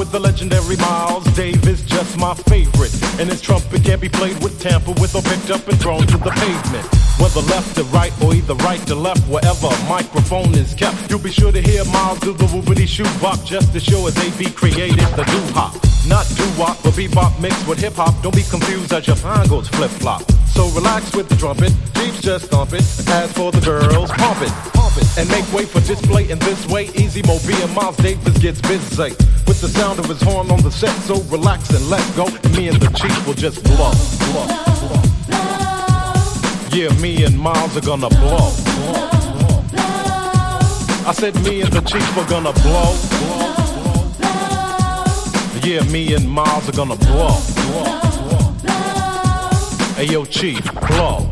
with the legendary Miles Davis, just my favorite. And his trumpet can't be played with, tampered with, or picked up and thrown to the pavement. Whether left to right or either right to left, wherever a microphone is kept, you'll be sure to hear Miles do the whoopity shoe bop, just to show as they be created the doo-hop. Not doo-wop, but bebop mixed with hip-hop. Don't be confused as your mind goes flip-flop. So relax with the trumpet, Jeeps just stomp it. As for the girls, pump it, and make way for display in this way. Easy Mobile and Miles Davis gets busy with the sound of his horn on the set. So relax and let go, and me and the Chief will just blow. Yeah, me and Miles are gonna blow. I said me and the Chief are gonna blow. Yeah, me and Miles are gonna blow. Hey yo, Chief, blow.